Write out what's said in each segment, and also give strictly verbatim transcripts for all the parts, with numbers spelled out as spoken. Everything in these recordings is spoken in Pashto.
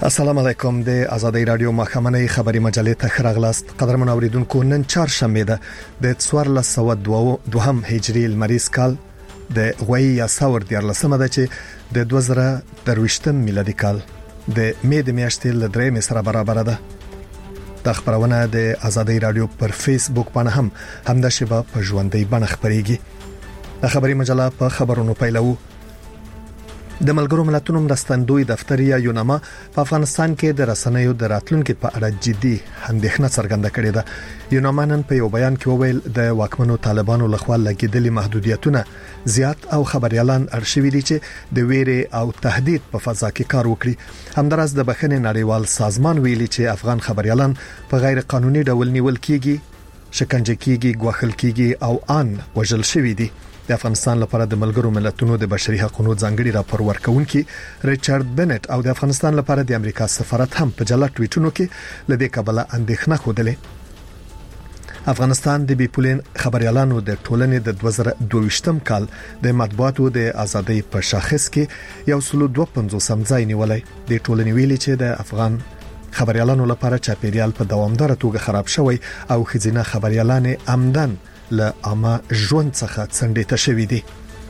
السلام علیکم د آزادۍ رادیو مخامنۍ خبري مجلې ته خراغلاست قدرمن اوریدونکو نن چهارشنبه ده د څوارلس سوه دوهم هجري المریز کال د غوي یا ساور دیارلسمه ده چې د دوه زره درویشتم میلادي کال د مې د میاشتې ل درې سره برابر ده. د خبرونه د آزادۍ رادیو پر فیسبوک باندې هم همدا شبه په ژوندۍ بڼه خبريږي. د خبري مجله په خبرونو پیلو د ملګرو ملتونو مرستندوی دفتر یا یوناما په افغانستان کې د رسنیو د راتلونکو په اړه جدي اندېښنه څرګنده کړې ده. یوناما نن په یو بیان کې وویل د واکمنو طالبانو لخوا لګیدلي محدودیتونه زیات او خبريالان ارشیوي دي چې د ویرې او تهدید په فضا کې کار وکړي. همدارس د بخښنې نړیوال سازمان ویلي چې افغان خبريالان په غیر قانوني ډول نیول کیږي، شکنجه کیږي، غوښل کیږي او ان وژل شوی دي. د افغانستان لپاره د ملګرو ملتونو د بشري حقوقو ځانګړي راپور ورکونکي ریچارډ بنټ او د افغانستان لپاره د امریکا سفارت هم په جلا ټویټونو کې لدې کبله اندېښنه خوده. افغانستان د بیپولین خبريالانو د ټولنې د دوه زره دوهویشتم کال د مطبوعاتو د ازادۍ په شاخص کې یو سل دوه پنځوس ځای نیولای. د ټولنې ویلي چې د افغان خبريالانو لپاره چاپیریال په دوامدار توګه خراب شوی او خزینه خبريالان عمدن له اما ژوند څخه څنډه شوې دي.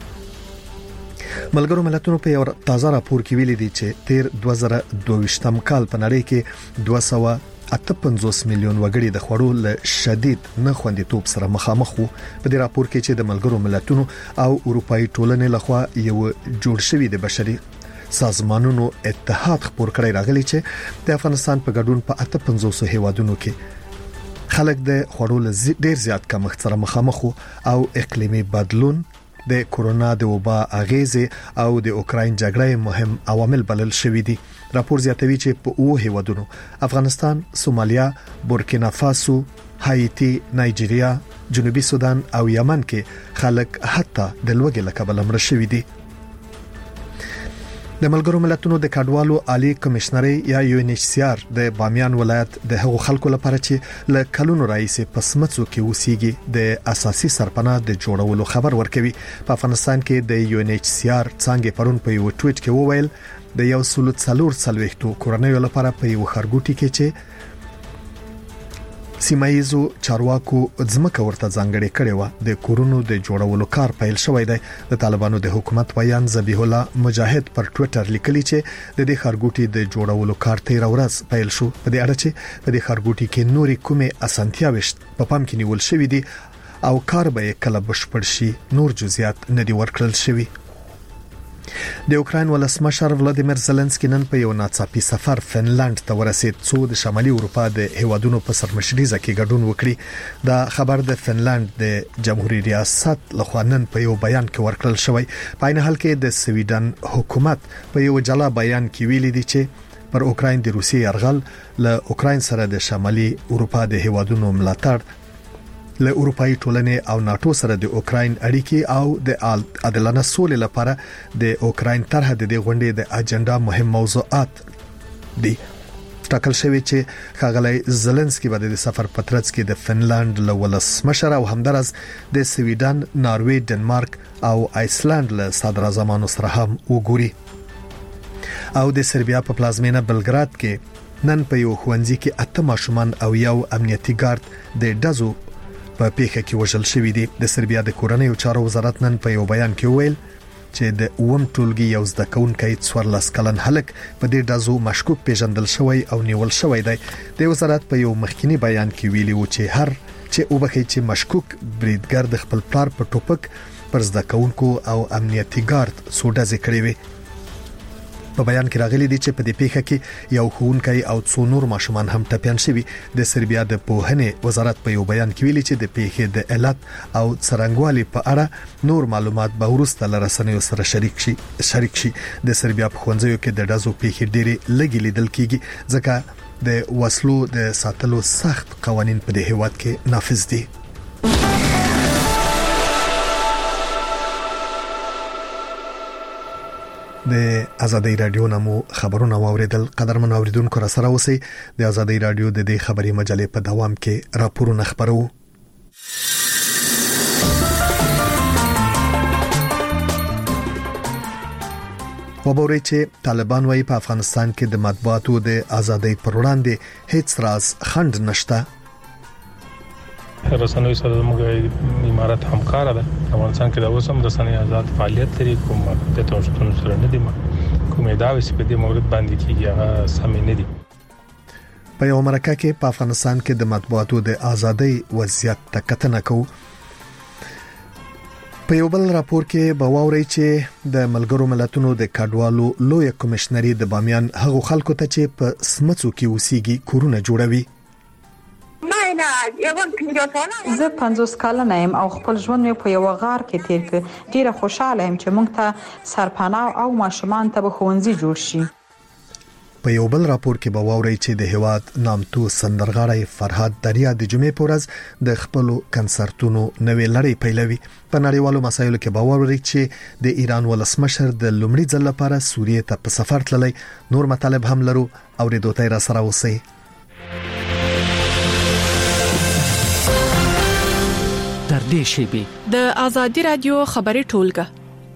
ملګرو ملتونو په یو تازه راپور کې ویلي دي چې تیر دوه زره دوهویشتم کال په نړۍ کې دوه سوه اته پنځوس میلیون وګړي د خوړو له شدید نه خوندیتوب سره مخامخ وو. په دې راپور کې چې د ملګرو ملتونو او اروپאי ټولنې لخوا یو جوړ شوی د بشري سازمانونو اتحاد خبر کړی راغلی چې د افغانستان په ګډون په اته پنځوس هیوادونو کې خلک د خوړو له ډیر زیات کمښت سره مخامخ او اقلیمي بدلون، د کورونا د وبا اغیزه او د اوکراین جګړې مهم عوامل بلل شوې دي. راپور زیاتوي چې په اوه هیوادونو افغانستان، سومالیا، بورکینا فاسو، هایتی، نایجیریا، جنوبي سودان او یمن کې خلک حتی د لوږې له کبله مړ شوي دي. د ملګرو ملتونو د کډوالو عالی کمشنري یا یو ان ایچ سی آر د بامیان ولایت د هغو خلکو لپاره چې له کلونو راځي په سمڅو کې اوسېږي د اساسي سرپناه د جوړولو خبر ورکوي. په افغانستان کې د یو ان ایچ سی آر څنګه پرون په یو ټویټ کې وویل د یو سل څلور څلويختو کورنیو لپاره په یو خرګوټي کې چې سیمایزو چارواکو ځمکه ورته ځانګړې کړې و د کورونو د جوړولو کار پیل شوی دی. د طالبانو د حکومت ویان ذبیح الله مجاهد پر ټوئیټر لیکلی چې د دې خرګوټي د جوړولو کار تیر ورځ پیل شو. په دې اړه چې په دې خرګوټي کې نوري کومه اسانتیاوې په پام کې نیول شوې دي او کار به کله بشپړ شي نور جزئیات نه دی ورکړل شوی. د اوکراین ولسمشر ولادیمیر زيلنسکي نن په یو ناڅاپي سفر فنلند ته ورسید څو د شمالي اروپا د هیوادونو په سرمشريزه کې ګډون وکړي. دا خبر د فنلند د جمهوریت ریاست لخوا نن په یو بیان کې ورکړل شوی. په عین حال کې د سویډن حکومت په یو جلا بیان کې ویلي دی چې پر اوکراین د روسي يرغل له اوکراین سره د شمالي اروپا د هیوادونو ملاتړ له اروپאי ټولنې او ناتو سره د اوکراین اړیکې او د عادلانه سولې لپاره د اوکراین طرح د غونډې د اجنډا مهم موضوعات دي. ټاکل شوی چې ښاغلی زيلنسکي به د سفر پترڅ کې د فنلند له ولسمشر او همدارس د سویډن، ناروې، ډنمارک او آیسلند له صدر اعظمانو سره هم وګوري. او د سربیا په پلازمینه بلګراد کې نن په یو ښوونځي کې اته ماشومان او یو امنیتي ګارد د ډزو په پیښه کې وژل شوی دي. د سربیا د کورنیو چارو وزارت نن په یو بیان کې ویل چې د اوم ټولګي یو زده کوونکی څوارلس کلن هلک په دې ډزو مشکوک پیژندل شوی او نیول شوی دی. د وزارت په یو مخکینی بیان کې ویلي و چې هر چې وبخې چې مشکوک بریدګر د خپل پلار په ټوپک پر زده کوونکو او امنیتي ګارد سوډه ذکر وی. په بیان کې راغلي دي چې په دې پیښه کې یو ښوونکی او څو نور ماشومان هم ټپيان شوي. د سربیا د پوهنې وزارت په یو بیان کې ویلي چې د پیښې د علت او څرنګوالي په اړه نور معلومات به وروسته لرسنیو سره شریک شي شریک شي. د سربیا په ښوونځیو کې د ډزو پیښې ډېرې لږې لیدل کیږي ځکه د وسلو د ساتلو سخت قوانين په دې هیواد کې نافذ دي. د آزادۍ رادیو نامو خبرونه واوریدل. قدرمن اوریدونکو را سره اوسئ. د آزادۍ رادیو د دې خبري مجلې په دوام کې راپورونه خبرو. وبوري چې طالبان وايي په افغانستان کې د مطبوعاتو د ازادۍ پر وړاندې هیڅ راز خند نشته. رسنوي سره موږ امارات همکار ده. افغانستان کې د اوسم رسنۍ آزاد فعالیت لري، کوم د توشتون سره نه دي، کوم ادعاوې چې په دې مورد باندې کیږي هغه سم نه دي. په یو مرکه کې په افغانستان کې د مطبوعاتو د ازادۍ وضعیت ته کتنه کوو. په یو بل راپور کې به واوري چې د ملګرو ملتونو د کډوالو لوی کمشنري د بامیان هغو خلکو ته چې په سمڅو کې اوسېږي کورونه جوړوي. زه پنځوس کلنه یم او خپل ژوند مې په یو غار کې تیر کړ. ډیره خوشاله یم چې موږ ته سرپناه او ماشومان ته به ښوونځي جوړ شي. په یو بل راپور کې به واوري چې د هیواد نامتو سندرغاړی فرهاد دریا د جمعې په ورځ د خپل کنسرتونو نوې لړۍ پیلوي. په نړیوالو مسایلو کې به واوري چې د ایران ولسمشر د لومړي ځل لپاره سوریې ته په سفر تللی. نور مطالب هم لرو او د دوتای را سره اوسئ. تر دې شیبې د ازادي رادیو خبري ټولګه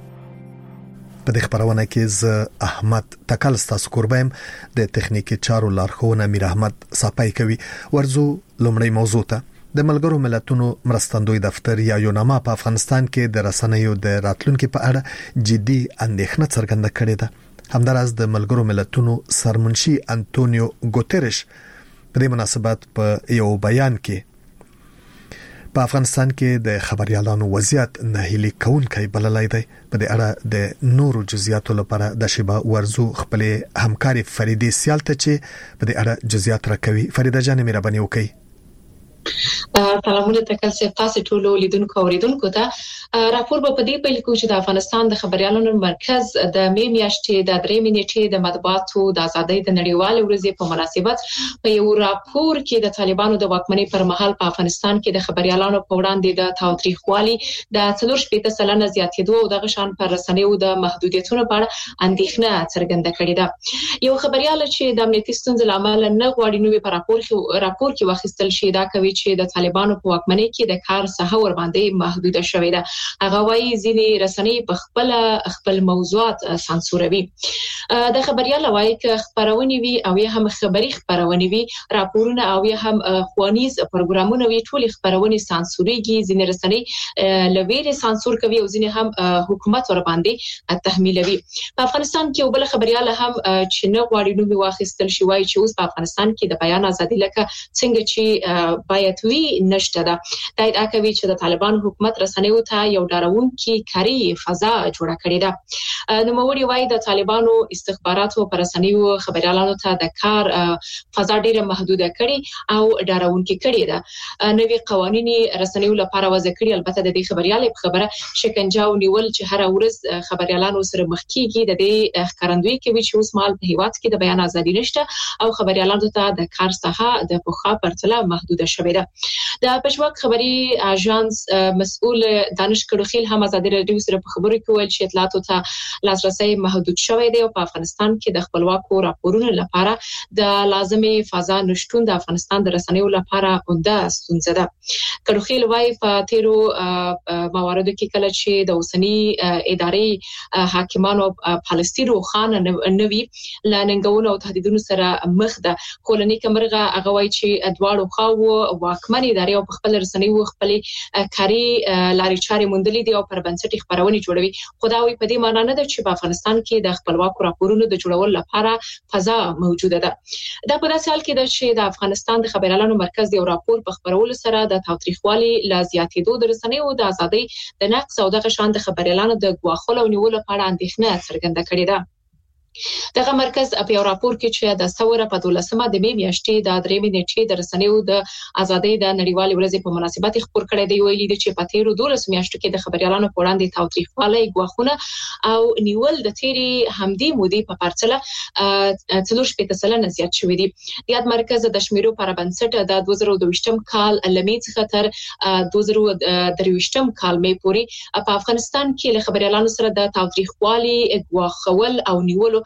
په دې خبرونه کې ز احمد تکل ستاسو قربایم د تخنیکی چارو لارښوونه میر احمد صاحب کوي. ورزو لومړی موضوع ته د ملګرو ملتونو مرستندوی دفتر یا یوناما په افغانستان کې د رسنیو د راتلونکو په اړه جدي اندېښنه څرګنده کړې ده. همداراز د ملګرو ملتونو سرمنشي انټونیو ګوتریش په دې مناسبت په یو بیان کې په افغانستان کې د خبريالانو وضعیت ناهیلي کونکي بللای دی. په دې اړه د نورو جزئیاتو لپاره د شیبه ورزو خپل همکاري فریدي سیال ته چې په دې اړه جزئیات راکوي. فریده جان مهرباني وکړئ. سلامونه تکل سي تاسو ټول لیدونکو اوریدونکو ته راپور په دې پیل کې چې د افغانستان د خبريالانو مرکز د می میاشتې د درې منېټې د مطبوعاتو د ازادۍ د نړیوال ورځې په مناسبت په یو راپور کې د طالبانو د واکمنۍ پر مهال په افغانستان کې د خبريالانو په وړاندې د تاوتریخوالي د څلور شپږ سلنه زیاتېدو او د غشان پر رسنیو د محدودیتونو په اړه اندېښنه څرګنده کړې ده. یو خبريال چې د امنیتي ستونزو لامل نه غواړي نو په راپور کې راپور کې واخیستل شي دا کوي چې د طالبانو په واکمنۍ کې د کار ساحه ور باندې محدوده شوې ده. هغه وايي ځینې رسنۍ په خپل خپل موضوعات سانسوروي. د خبريال وايي چې خبرونه وي او یا هم خبري خبرونه وي راپورونه او یا هم خوانیز پروګرامونه وي ټول خبرونه سانسوريږي. ځینې رسنۍ لویره سانسور کوي او ځینې هم حکومت ور باندې تحمیلوي. په افغانستان کې یو بل خبريال هم چې نه غواړي نو واخیستل شي وايي چې اوس په افغانستان کې د بیان ازادي لکه څنګه چې باید وي نشته ده. دا ادعا کوي چې د طالبان حکومت رسنیو ته یو ډاروونکي کاری فضا جوړه کړې ده. نو موري وايي د طالبانو استخباراتو پر رسنیو خبريالانو ته د کار فضا ډیره محدوده کړي او ډاروونکي کړي ده. نوې قوانين رسنیو لپاره وضع کړي. البته د دې خبريال په خبره شکنجه او نیول چې هر ورځ خبريالانو سره مخ کیږي د دې ښکارندوی کوي چې اوس مال په هیواد کې د بیان ازادي نشته او خبريالانو ته د کار ساحه د پوخا پرتله محدوده شوې ده. د پښوک خبري اژانس مسؤل دانش کړوخیل هم ازادي رادیو سره په خبرو کې ویل چې اطلاعاتو ته لاسرسي محدود شوی دی او په افغانستان کې د خپلواکو راپورونو لپاره د لازمي فضا نشټون د افغانستان د رسنیو لپاره عمده ستونزه ده. کړوخیل وايي په تیرو مواردو کې کله چې د اوسنی ادارې حاکمانو پالیسي روخانه نوي لاننګونو او تهدیدونو سره مخ ده. کولنی کمرغه هغه وايي چې دواړو خواو واکمنې ادارې او خپل رسنیو خپل کاری لاري چارې مونډلې دي او پر بنسټ خبرونه جوړوي. خدای په دې معنی نه ده چې په افغانستان کې د خپلواکو راپورونو د جوړولو لپاره فضا موجوده ده. دا په داسې حال کې ده چې د افغانستان د خبريالانو مرکز یو راپور په خبرولو سره د تاوتریخوالي لا زیاتېدو د رسنیو د ازادۍ د نقص او دغه شان د خبريالانو د ګواښلو او نیولو په اړه اندېښنه څرګنده کړې ده. دغه مرکز په یو راپور کې چې د ثوره په دولسمه د می میاشتې د درې منېټې د رسنیو د ازادۍ د نړیوال ورځې په مناسبت خبر کړی دی. ویلي دی چې په تیرو دولس میاشتو کې د خبريالانو په وړاندې تاوتریخوالي ګواښونه او نیول د تیري همدې مودې په پرتله څلور شپږ سلنه زیات شوې دي. د یاد مرکز د شمیرو پر بنسټ د دوه زره دوه کال لمې څخه تر دوه زره درې کال مې پورې په افغانستان کې له خبريالانو سره د تاوتریخوالي ګواښول او نیولو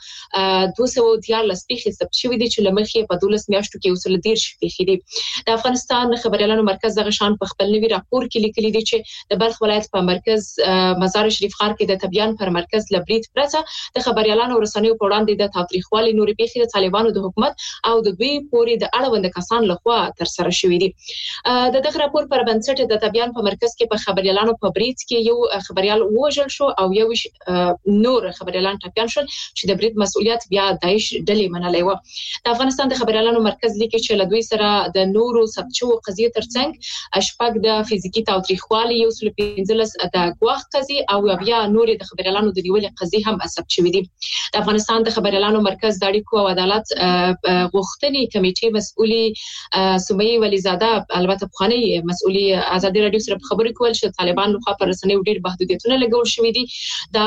دوه سوه دیارلس پیښې ثبت شوې دي چې لمخې په دولس میاشتو کې وصل دېرش پیښې دي. د افغانستان خبريالانو مرکز دغه شان په خپل نوي راپور کې لیکلي دي چې د بلخ ولایت په مرکز مزار شریف ښار کې د تبیان پر مرکز لبرید پرته د خبريالانو رسنیو په وړاندې د تاریخوالي نوري پیښې د طالبانو د حکومت او د دوی پورې د اړوند کسان لخوا تر سره شوې دي. د دغه راپور پر بنسټ د تبیان په مرکز کې په خبريالانو په برید کې یو خبريال وژل شو او یو نور خبريالان ټپيان شول چې د برید مسؤلیت بیا داعش ډلې منلې و. د افغانستان د خبريالانو مرکز لیکي چې لدوی سره د نورو ثبت شوو قضیې ترڅنګ شپږ د فزیکی تاریخوالي یو سل پنځلس د ګواښ قضیې او بیا نور د خبريالانو د نیولې قضیې هم ثبت شوې دي. د افغانستان د خبريالانو مرکز د اړیکو او عدالت غوښتنې کمیټې مسؤلي سمیه ولیزاده البته بخاني مسؤلي ازادي رادیو سره خبرې کول چې طالبان لخوا پر رسنیو ډیر محدودیتونه لګول شوې دي. دا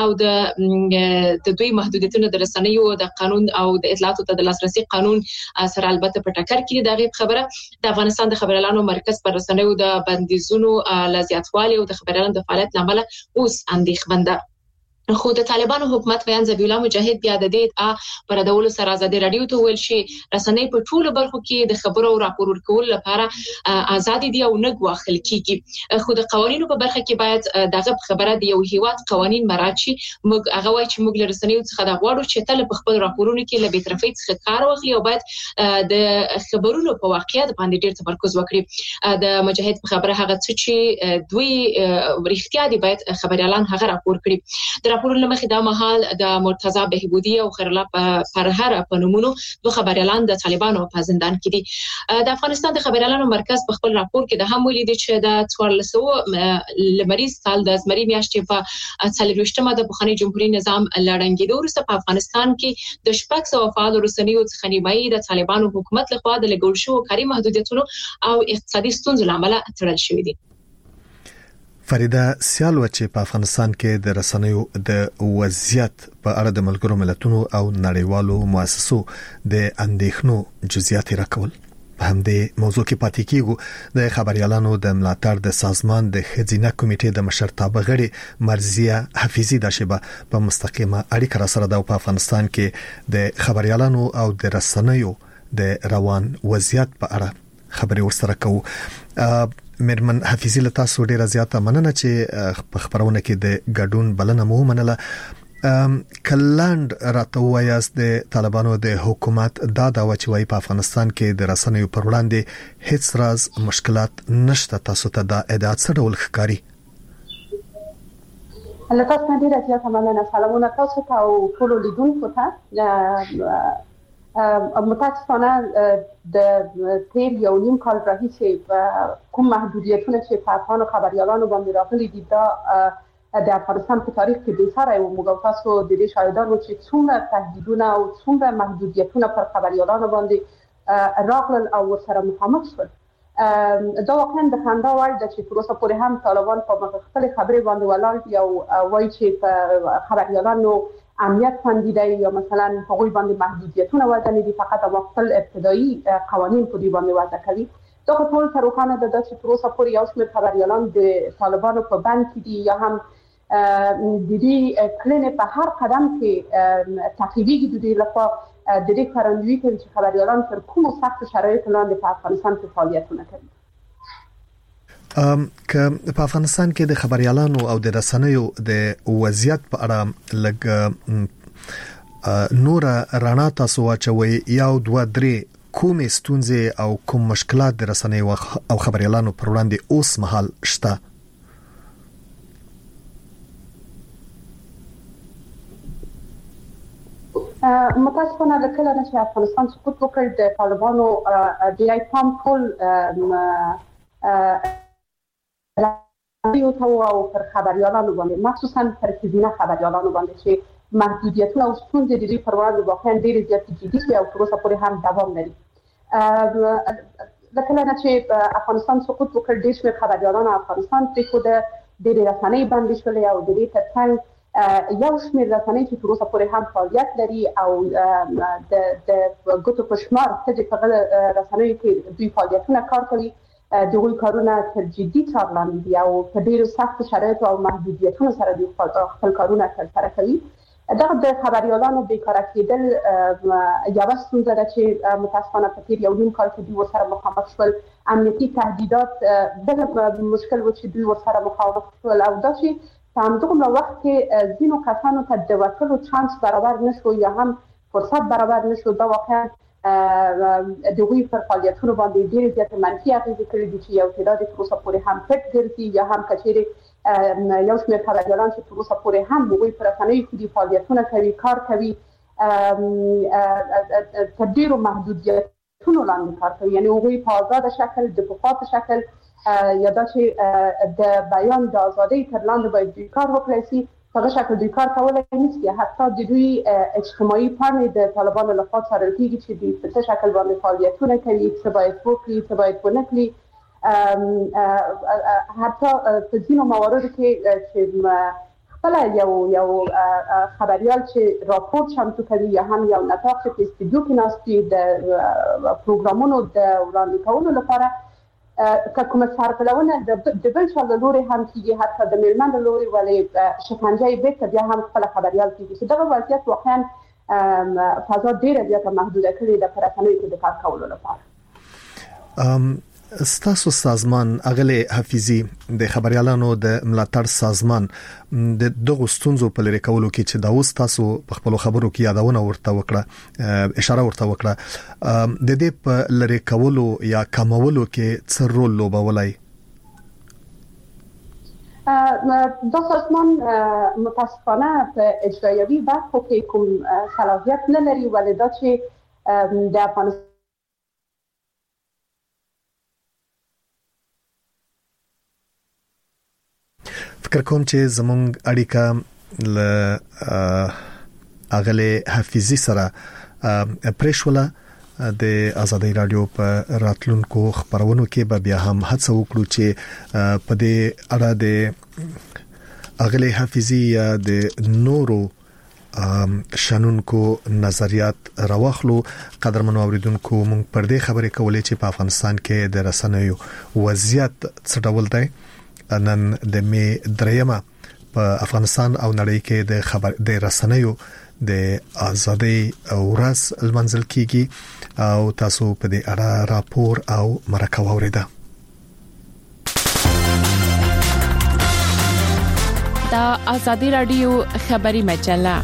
د د دوی محدودیتونه د رسنیو د قانون او د اطلاعاتو ته د لاسرسي قانون سره البته په ټکر کې دا غي خبره. د افغانستان د خبريالانو مرکز پر رسنیو د بندیزونو لزیاتوالي او د خبريالانو د فعالیت لامل اوس اندېښمنده. خو د طالبانو حکومت بیان ذبیح الله مجاهد بیا د دې ا پر دولو سره ازادي رادیو ته ویل شي رسنۍ په ټولو برخو کې د خبرو او راپور ورکول لپاره آزادي دي او نه غواخل کیږي. خو د قوانینو په برخه کې باید دغه خبره د یو هیواد قوانین مراعات شي. موږ هغه وایي چې موږ له رسنیو څخه د غواړو چې تل په خپل راپورونو کې له بیطرفۍ څخه کار واخلي او باید د خبرونو په واقعیت باندې ډیر تمرکز وکړي. د مجاهد په خبره هغه څه چې دوی ورښتیا دي باید خبريالان هغه راپور کړي. راپور لمخې دا مهال د مرتضی بهبودی او خیرالله فرهر په نومونو دوه خبريالان د طالبانو په زندان کې دي. د افغانستان د خبريالانو مرکز په خپل راپور کې د هم ویلي دي چې د څوارلس سوه لمریز سال د زمري میاشتې په څلوېښتمه د بخاري جمهوریت نظام لړنګېدو وروسته په افغانستان کې د شپږ سوه فعال رسنیو څخه نیمایي د طالبانو حکومت لخوا د لګول شوو کاري محدودیتونو او اقتصادي ستونزو لامل تړل شوې دي. فریده سیالو چې په افغانستان کې د رسنیو د وضعیت په اړه د ملګرو ملتونو او نړیوالو مؤسسو د اندېښنو جزئیات راکول. په همدې موضوع کې پاتې کیږو. د خبريالانو د ملاتړ د سازمان د خزینه کمیټې د مشرتابه غړي مرزیه حفیظي د شبه په مستقیمه اړیکه را سره د افغانستان کې د خبريالانو او د رسنیو د روان وضعیت په اړه خبري ورسره کوو. مرمن حفیظي له تاسو ډیره زیاته مننه چې په خبرونه کې د ګډون بلنه مو منله. کلاند راته وایاست د طالبانو د حکومت دا دا چې وای په افغانستان کې د رسنیو پر وړاندې هیڅ راز مشکلات نشته. تاسو ته دا ادعا څه ډول ښکاري؟ الله تاسو ډیره زیاته مننه. سلامونه تاسو ته او ټول لیدونکو ته. متاسفانه د تیر یو نیم کال راهیسې کوم محدودیتونه چې په افغان خبريالانو باندې راغلي دي دا د افغانستان په تاریخ کې د سره یو موږ تاسو د دې شاهدانو چې څومره تهدیدونه او څومره محدودیتونه پر خبريالانو باندې راغلل او سره مخامخ شول. دا واقعا د خندا وړ ده چې پروسه پورې هم طالبان په خپل خبرې باندې ولاړ یو وایي چې په خبريالانو امنیت خوندي دی یا مثلا هغوی باندې محدودیتونه وضع دي فقط او خپل ابتدایي قوانین په دې باندې وضع کوي. دا ټول سره روښانه ده چې پروسه پورې یو شمېر خبريالان د طالبانو په بند کې دي یا هم د دې کړنې په هر قدم کې تعقیبېږي. د دې لپاره د دې ښکارندویي کوي چې خبريالان تر کومو سختو شرایطو لاندې په افغانستان کې فعالیتونه کوي. ام که په افغانستان کې د خبريالانو او د رسنیو د وضعیت په اړه لګ نور رانا تاسو واچوي یو دوه درې کومې ستونزې او کوم مشکلات د رسنیو او خبريالانو پر وړاندې اوس مهال شته؟ متاسفانه د کله چې افغانستان سقوط وکړ د طالبانو ډیری پام ټول یو ته او پر خبريالانو باندې مخصوصا پر خزینه خبريالانو باندې چې محدودیتونه او ستونزې د دې پر وړاندې واقعا ډېرې زیاتې جدي دي او تر اوسه پورې هم دوام لري. د کله چې افغانستان سقوط وکړ ډېر شمېر خبريالان افغانستان پرېښوده، ډېرې رسنۍ بندې شولې او د دې ترڅنګ یو شمېر رسنۍ چې تر اوسه پورې هم فعالیت لري او د د ګوتو په شمار څه په رسنیو کې دوی فعالیتونه کار کوي، دغوی کارونه تر جدي څار لاندې دي او په ډېرو سختو شرایطو او محدودیتونو سره دوی خپل کارونه ترسره کوي. دا د خبريالانو بیکاره کېدل یو ستونزه ده چې متاسفانه په تیر یو نیم کال کې دوی ورسره مخامخ شول. امنیتي تهدیدات بل مشکل و چې دوی ورسره مخامخ شول او دا چې په همدغه وخت کې ځینو کسانو ته د وتلو چانس برابر نشو یا هم فرصت برابر نشو. دا واقعا د دوی پر فعالیتونو باندې ډېر زیات منفي اغېزې کړې دي چې یو تعداد تر اوسه پورې هم پټ ګرځي یا هم کچېرې یو شمېر خبريالان چې تر اوسه پورې هم هغوی پر رسنیو کې دي فعالیتونه کوي کار کوي تر ډېرو محدودیتونو لاندې کار کوي، یعنې هغوی په آزاده شکل د پخوا په شکل یا دا چې د بیان د ازادۍ تر لاندې باید دوی کار وکړی شي په هغه شکل دوی کار کولی نشي. حتی د دوی اجتماعي پاڼې د طالبانو لخوا څارل کېږي چې دوی په څه شکل باندې فعالیتونه کوي، څه باید وکړي څه باید ونه کړي. حتی په ځینو مواردو کې چې خپله یو یو خبریال چې راپور چمتو کوي یا هم یو نطاق چې په استودیو کې ناست وي د پروګرامونو د وړاندې کولو لپاره که کومه سرغړونه د بل چا له لورې هم کېږي، حتی د مېرمن له لورې ولې شکنجه یې بېرته بیا هم خپله خبریال کېږي چې دغه وضعیت واقعا فضا ډېره زیاته محدوده کړې ده په رسنیو کې د کار کولو لپاره. ستاسو سازمان اغلی حفیظي د خبريالانو د ملاتړ سازمان د دغه ستونزو په لری کولو کې چې دا اوس تاسو په خپل خبرو کې یادونه ورته وکړه اشاره ورته وکړه د دې په لری کولو یا کمولو کې څه رول لوبولای؟ دا سازمان متاسفانه په اجرایوي برخو کې کوم صلاحیت نه لري، ولې دا چې د افغانستان فکر کوم چې زمونږ اړیکه ل اغله حفیظي سره پرېښوله. د آزادۍ رادیو په راتلونکو خبرونو کې به بیا هم هڅه وکړو چې په دې اړه د اغله حفیظي یا د نورو شنونکو نظریات راوخلو. قدرمنو اوریدونکو مونږ پر دې خبرې کولې چې په افغانستان کې د رسنیو وضعیت څه ډول دی. نن د می دریمه په افغانستان او نړۍ کې د خبر د رسنیو د ازادۍ ورځ المنزل کیږي او تاسو په دې اړه راپور او مرکه واوریده. دا آزادی رادیو خبری مجله.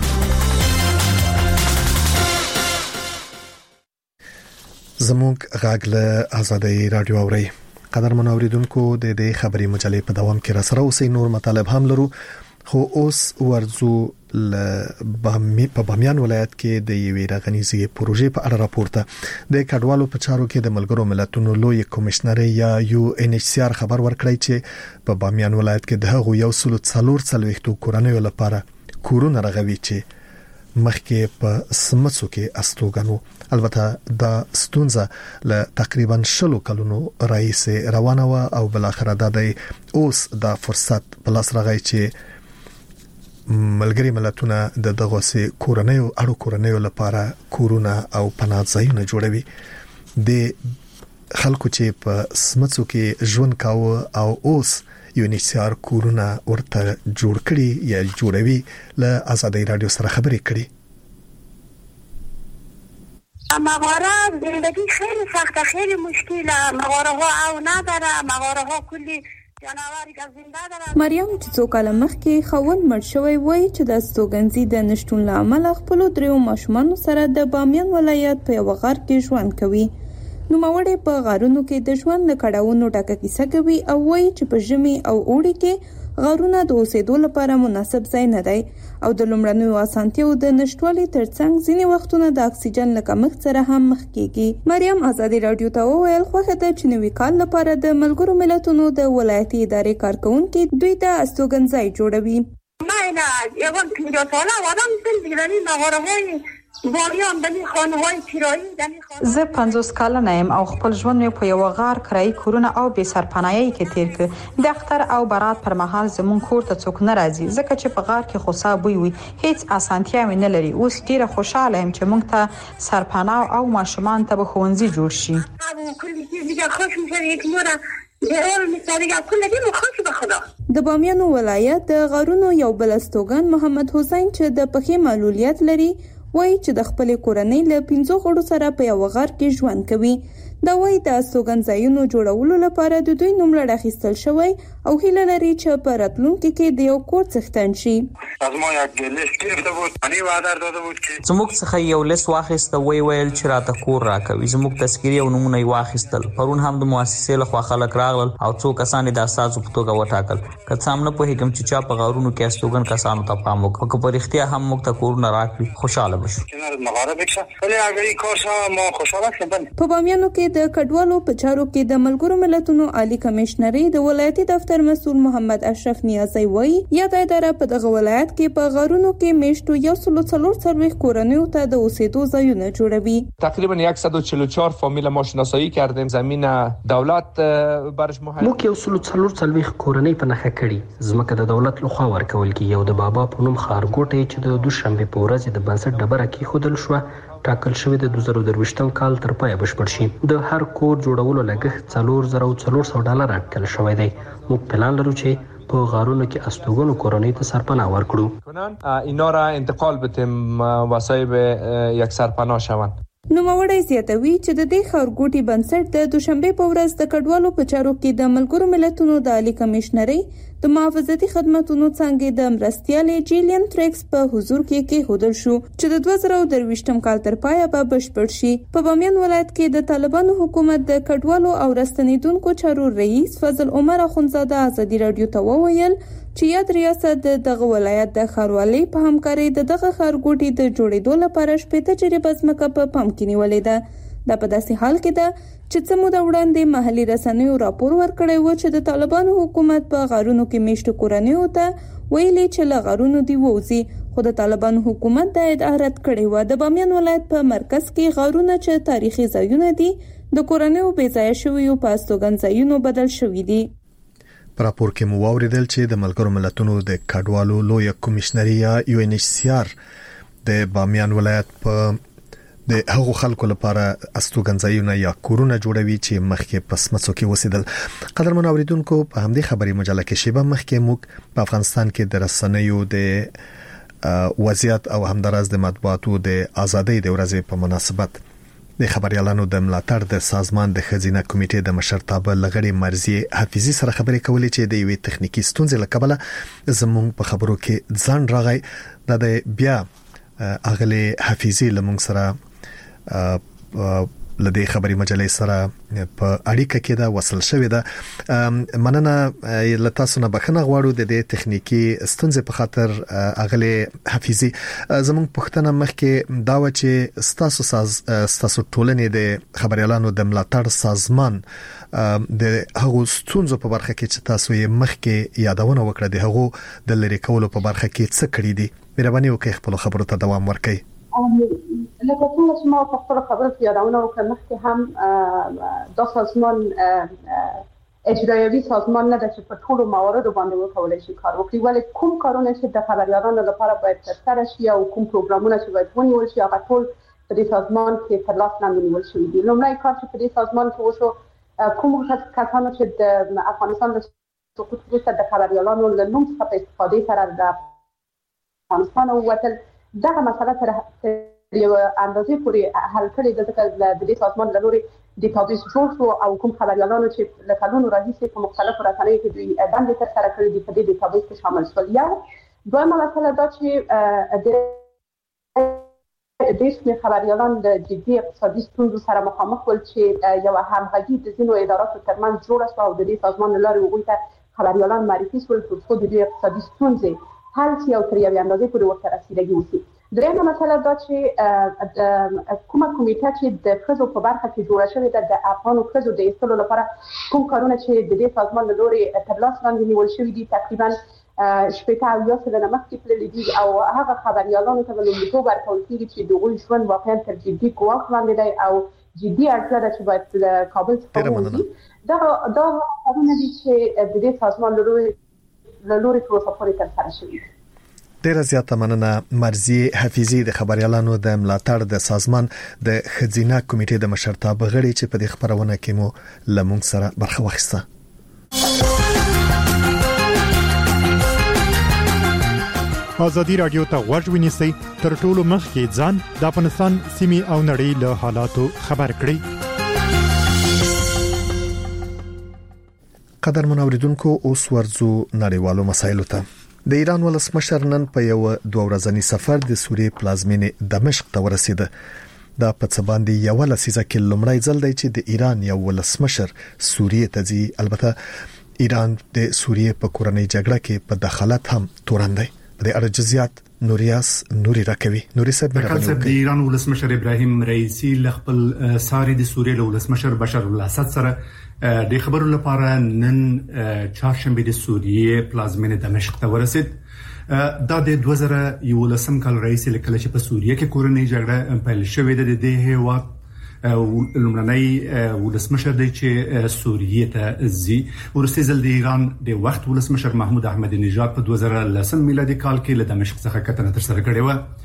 زموږ غږ له آزادۍ رادیو اوري. قدر منوریدونکو د دې خبري مجلې په دوام کې را سره اوسې. نور مطالب هم لرو، خو اوس ورزو ل بامی په بامیان ولایت کې د یوې رغنیزي پروژې په اړه راپورته د کډوالو په چارو کې د ملګرو ملتونو لوی کمشنر یا یو ان ایچ سی آر خبر ورکړی چې په بامیان ولایت کې د هغو یو سل څلور څلويختو کورنیو لپاره کورونه رغوي چې مخکې په سمڅو کې استوګنو. البته دا ستونزه ل تقریبا شلو کلونو رئیس روانه و او بل اخر د اوس دا فرصت پلاس راغی چې ملګری ملتونه د دغه سي کورنیو اړو کورنیو لپاره کورونه او پناه ځایونه جوړوي. د خلکو چې په سمڅو کې ژوند کاوه او اوس یو نشار کورونه ورته جوړ کړي یا جوړوي له آزادۍ رادیو سره خبرې کړي. مغاره زندگی خیلی سخته، خیلی مشکله. مغاره ها او نداره، مغاره ها کلی جناوری که زنده داره. مریم چې څو کاله مخکې خاوند مړ شوی وای چې د استوګنځي د نشټون لامل خپل دریو ماشومان سره د بامیان ولایت په یو غار کې ژوند کوي. نو ماوړې په غارونو کې د ژوند له کډاونو ډکه کیسه کوي او وایي چې په ژمي او اوړي کې غارونه د اوسېدو لپاره مناسب ځای نه دی او د لومړنیو اسانتیاو د نشټوالي ترڅنګ ځینې وختونه د اکسیجن له کمښت سره هم مخ کیږي. مریم آزادۍ رادیو ته وویل خوښه ده چې نوي کال لپاره د ملګرو ملتونو د ولایتي ادارې کارکونکي دوی ته استوګنځای جوړوي. ما اینا یوان پنجاه ساله آدم دل دیدنی مغاره‌های بامیان دمی خانه‌های کرایی دمی خانه. زه پنځوس کلنه یم او خپل ژوند په یو غار کرایي کورونه او بې سرپناهي کې تیر کړ. د اختر او برات پر مهال زمون کور ته څوک نه راځي ځکه چې په غار کې خوسا بوی وي، هیڅ اسانتیا نه لري. اوس ډیره خوشاله یم چې موږ ته سرپناه او ماشومان ته به ښوونځي جوړ شي. ابو کلی چیز دیگه خوش میشه. یک نور ضرور مثالي كل دي مخاطب خدا د بامیانو ولایت د غارونو یو بل استوګن محمد حسین چې د پخې معلولیت لري وایي چې د خپل کورنۍ له پنځو غړو سره په یو غار کې ژوند کوي. دا وایي د استوګن ځایونو جوړولو لپاره د دوی نوملړ اخیستل شوی او هیله لري چې په راتلونکي کې د یو کور څښتن شي. از ما یک لیست گرفته بود معنی وعده داده بود که زموږ څخه یو لیست واخیسته وی ویل چې راته کور راکوي. زموږ تذکیري او نمونه یې واخیستل. پرون هم د مؤسسې لخوا خلک راغلل او څو کسان د اساسو په توګه وټاکل. که څه هم نه پوهېږم چې چا په غارونو کې استوګن کسانو ته پام وکړو. که په رښتیا هم موږ ته کورونه راکړي خوشحاله بشو. په بامیانو کې د کډوالو په چارو کې د ملګرو ملتونو عالی کمشنري د ولایتي دفتر مسؤل محمد اشرف نیازی وایي یاد اداره په دغه ولایت کې په غارونو کې میشتو یو سل څلور څلوېښت کورنیو ته د اوسېدو ځایونه جوړوي. تقریبا صد و چهل و چهار فامیل ما شناسایی کردیم. زمین دولت برش مهم موږ یو سل څلور څلوېښت کورنۍ په نښه کړي. ځمکه د دولت لخوا ورکول کیږي او د بابا په نوم ښارګوټی چې د دوشنبه په ورځ د بنسټ ډبره کېښودل شوه ټاکل شوی د دوه زره درویشتم کال تر پایه بشپړ شي. د هر کور جوړولو لګښت څلور زره څلور سوه ډالر اټکل شوی دی. موږ پلان لرو چې په غارونو کې استوګنو کورنۍ ته سرپناه ورکړو. اینا را انتقال بتیم واسایب یک سرپناه شوند. نوموړی زیاتوي چې د دې ښارګوټي بنسټ د دوشنبه په ورځ د کډوالو په چارو کې د ملګرو ملتونو د عالی کمشنري د محافظتي خدماتو څنګه د مرستيالې جیلین تریکس په حضور کې کېښودل شو چې د دوه زره درویشتم کال تر پایه به بشپړ شي. په بامیان ولایت کې د طالبانو حکومت د کډوالو او راستنیدونکو چارو رئیس فضل عمر اخونزاده ازادي رادیو ته وویل چې یاد ریاست دغه ولایت د ښاروالۍ په همکارۍ د دغه ښارګوټي د جوړېدو لپاره شپږ تجربه ځمکه په پام کې نیولې ده. دا په داسې حال کې ده چې څه موده وړاندې محلي رسنیو راپور ورکړی و چې د طالبانو حکومت په غارونو کې میشتو کورنیو ته ویلي چې له غارونو دی ووځي، خو د طالبانو حکومت دا ادعا رد کړې وه. د بامیان ولایت په مرکز کې غارونه چې تاریخي ځایونه دي د کورنیو بې ځایه شویو په استوګن ځایونو بدل شوي دي. په راپور کې مو واوریدل چې د ملګرو ملتونو د کډوالو لویه کمیشنري یا یو ان ایچ سی آر د بامیان ولایت په د هغو خلکو لپاره استوګنځایونه یا کورونه جوړوي چې مخکې په سمڅو کې اوسېدل. قدرمن اوریدونکو، په همدې خبري مجله کې شیبه مخکې موږ په افغانستان کې د رسنیو د وضعیت او همدارس د مطبوعاتو د ازادۍ د ورځې په مناسبت د خبريالانو د ملاتړ د سازمان د خزینه کمیټې د مشرتابه لغړی مرزي حفیظي سره خبرې کولې چې د یوې تخنیکی ستونزې لکبله زموږ په خبرو کې ځان راغی. د بیا اغلی حفیظي لمونږ سره لدې خبري مجلې سره په اړیکه کې دا وصل شوې ده. مننه لتاسو نه بخنه غواړو د دې تخنیکی ستونزې په خاطر. اغلی حفیظي، زموږ پښتنه مخکې دا و چې ستاسو ساز ستاسو ټولنې د خبريالانو د ملاتړ سازمان د هغو ستونزو په برخه کې چې تاسو یې مخکې یادونه وکړه د هغو د لری کولو په برخه کې څه کړی دي. مهرباني وکړئ خپل خبرو ته دوام ورکړئ. لکه څنګه چې ما په خپل خبرو کې یادونه وکړم، مخکې هم دا سازمان اجرایوي سازمان نه ده چې په ټولو مواردو باندې وکولای شي کار وکړي، ولی کوم کارونه چې د خبريالانو لپاره باید ترسره شي او کوم پروګرامونه چې باید ونیول شي هغه ټول په دې سازمان کې په لاس لاندې نیول شوي دي. لومړی کار چې په دې سازمان کې وشو، کوم کسانو چې د افغانستان د سقوط وروسته د خبريالانو له نوم څخه په استفادې سره د افغانستان ووتل، دغه مسله تر یو اندازې پورې حل کړې ده، ځکه د دې سازمان له لوري ډیټابیس جوړ شو او کوم خبريالانو چې له کلونو راهیسې په مختلفو رسنیو کې دوی دندې ترسره کړې دي په دې ډیټابیس کې شامل شول. یو دویمه مسله دا چې د دې شمېر خبريالان د جدي اقتصادي ستونزو سره مخامخ ول چې یو همغږي د ځینو اداراتو ترمنځ جوړه شوه او د دې سازمان له لارې هغوی ته خبريالان معرفي شول تر څو د دې اقتصادي ستونزې حل شي او تر یوې اندازې پورې ورته رسیدګي وشي. درېیمه مسله دا چې کومه کمیټه چې د ښځو په برخه کې جوړه شوې ده د افغانو ښځو د ایستلو لپاره کوم کارونه چې د دې سازمان له لورې تر لاس لاندې نیول شوي دي تقریبا شپږ اویا سلنه مخکې تللي دي او هغه خبريالانو ته به لومړیتوب ورکول کېږي چې د هغوی ژوند واقعا تر جدي ګواښ لاندې دی او جدي اړتیا ده چې باید له کابل څخه ووځي. دا دا کارونه دي چې د دې سازمان له لورې تر اوسه پورې ترسره شوي دي. ډیره زیاته مننه مرزي حفیظي د خبريالانو د ملاتړ د سازمان د خزینه کمیټې د مشرتابه غړي چې په دې خبرونه کې مو لمونږ سره برخه واخیسته. ازادي رادیو ته غوږ ونیسئ تر ټولو مخکې ځان د افغانستان سیمې او نړۍ له حالاتو خبر کړئ. قدر منوریدونکو اوس ورځو نړیوالو مسایلو ته. د ایران ولسمشر نن په یو دوه ورځنی سفر د سوریې پلازمینې دمشق ته ورسید. دا په څه باندې یو لسیزه کې لومړی ځل دی چې د ایران یو ولسمشر سوریې ته ځي. البته ایران د سوریې په کورنۍ جګړه کې په دخالت هم تورن دی. د ارجزیات نوریاس نوري راکوي. نوري صاحب د ایران ولسمشر ابراهیم رئیسی خپل ساري د سوریې ولسمشر بشار الاسد سره د خبرو لپاره نن چهارشنبه د سوریې پلازمینې دمشق ته ورسید. دا د دوه زره یولسم کال رئیس لکه چې په سوریې کې کورنۍ جګړه پیل شوې ده. د هیواد لومړنی ولسمشر دی چې سوریې ته ځي. ورسته ځل د ایران د وخت ولسمشر محمود احمدی نژاد په دوه زره لسم میلادي کال کې له دمشق څخه کتنه تر سره کړې و.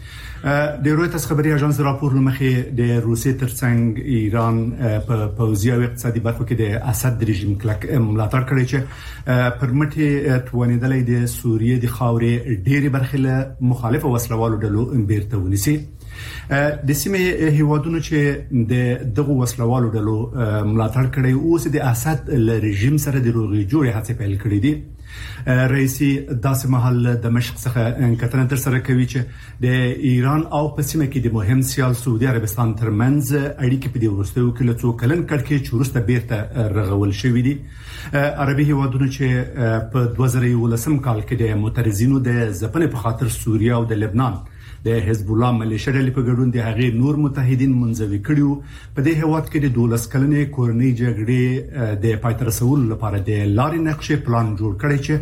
د رویترز خبري اژانس راپور لمخې د روسیې ترڅنګ ایران په پوځي او اقتصادي برخو کې د اسد رژیم کلک ملاتړ کړی چې پر مټي توانیدلې د سوریې د خاورې ډېری برخې له مخالفو وسلوالو ډلو بیرته ونیسي. د سیمې هیوادونو چې د دغه وسلوالو ډلو ملاتړ کړی اوس د اسد رژیم سره د روغې جوړې هڅې پیل کړې دي. رئیسي داسې محل دمشق څخه کتنه تر سره کوي چې د ایران او په سیمه کې د مهم سیال سعودي عربستان ترمنځ اړیکې په دې وروستیو کې له څو کلن کړکېچ وروسته بیرته رغول شوې دي. عربي هیوادونو چې په دوه زره یولسم کال کې د معترضینو د ځپنې په خاطر سوریه او د لبنان د حزب الله ملیشه ډلې په ګډون د هغې نور متحدین منځوي کړیو. په دې هیواد کې د دولس کلنې کورنۍ جګړې د پای ته رسولو لپاره د لارې نقشې پلان جوړ کړی چې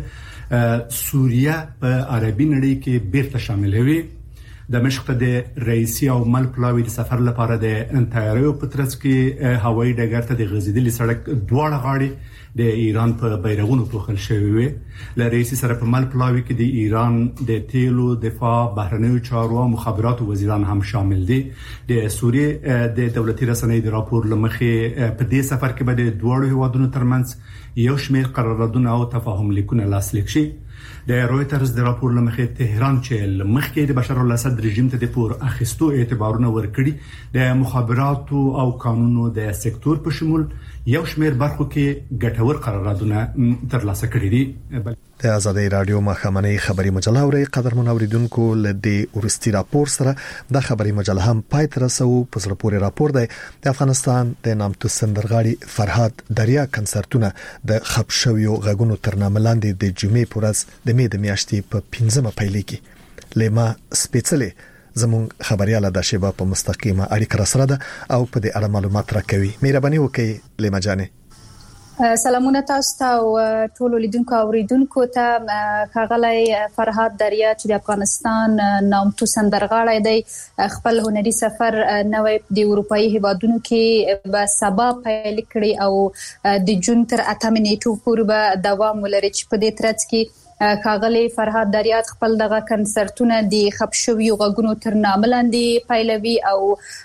سوریه په عربي نړۍ کې بیرته شاملوي. دمشق ته د رئیسي او مل پلاوی د سفر لپاره د انټایرو په ترڅ کې هوایي ډګر ته د غزیدلې سړک دواړه غاړې د ایران په بیرغونو پوښل شوی وي. ل رئیسي سره په مل پلاوی کې د ایران د تیلو دفاع بهرنیو چارو او مخابراتو وزیران هم شامل دي. د سوریې د دولتي رسنۍ د راپور لمخې په دې سفر کې به د دوړو هیوادونو ترمنځ یو شمېر قراردادونه او تفاهم لیکونه لاسلیک شي. د رویترز د راپور لمخې تهران چې مخکې د بشار الاسد رژیم ته د پور اخیستو اعتبارونه ورکړي د مخابراتو او قانونو د سکتور په شمول یو شمېر برخو کې ګټور قراردادونه ترلاسه کړي دي. د آزادۍ رادیو مخامنۍ خبري مجله اوري. قدر منوریدونکو له دې ورستي راپور سره د خبري مجله هم پای تر رسو. په سره پورې راپور دی د افغانستان د نامتو سندرغاړي فرهاد دریا کنسرتونه د خبشویو غږونو ترنامه لاندې د جمعې پورز د مې د میاشتې په پنځمه پیلېږي. لیما سپیڅلې زمون خبرياله د شیبه په مستقیمه اړیکه سره ده او په دې اړه معلومات راکوي. مهرباني وکړئ لیما جانې. سلامونه تاسو ته او ټول لیدونکو او اوریدونکو ته. ښاغلی فرهاد دریا چې د افغانستان نامتو سندرغاړی دی خپل هنري سفر نوې د اروپאי هیوادونو کې به سبا پیل کړي او د جون تر اتمه نیټو پورې به دوام ولري چې په دې ترڅ کې ښاغلی فرهاد دریا خپل دغه کنسرتونه د خبشویو غږونو تر نامه لاندې پیلوي او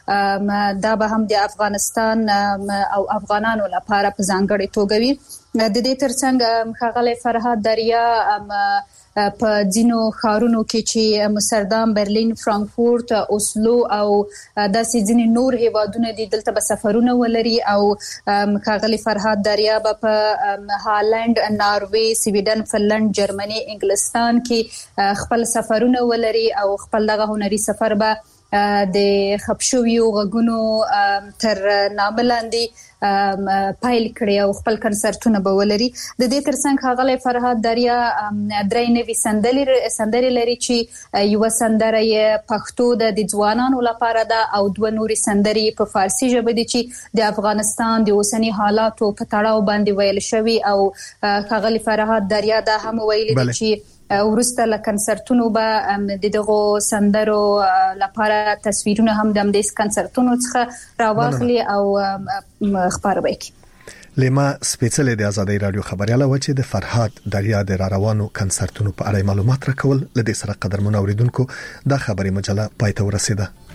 دا به هم د افغانستان او افغانانو لپاره په ځانګړي توګه وي. د دې ترڅنګ ښاغلی فرهاد دریا په ځینو ښارونو کې چې امستردام، برلین، فرانکفورت، اوسلو او داسې ځینې نور هیوادونه دي دلته به سفرونه ولري او ښاغلی فرهاد دریا به په هالند، ناروې، سویډن، فنلند، جرمني، انګلستان کې خپل سفرونه ولري او خپل دغه هنري سفر به د خبشویو غږونو تر نامه لاندې پایل کړي او خپل کنسرتونه به ولري. د دې ترڅنګ ښاغلی فرهاد دریا درې نوي سندرې لري چې یو سندره یې پښتو د ځوانانو لپاره ده او دوه نورې سندرې په فارسی ژبه دي چې د افغانستان د اوسنی حالاتو په تړاو باندې ویل شوی او ښاغلی فرهاد دریا دا هم ویلي دي چې ورسته له کنسرتونو به د دغه سندرو لپاره تصویرونه هم د دې کنسرتونو څخه راوخلي او خبرونه کوي. لیما سپیڅلې د آزادۍ رادیو خبرياله و چې د فرهاد دریا د را روانو کنسرتونو په اړه معلومات راکول. لدې سره قدر منوریدونکو دا خبري مجله پای ته ورسیده.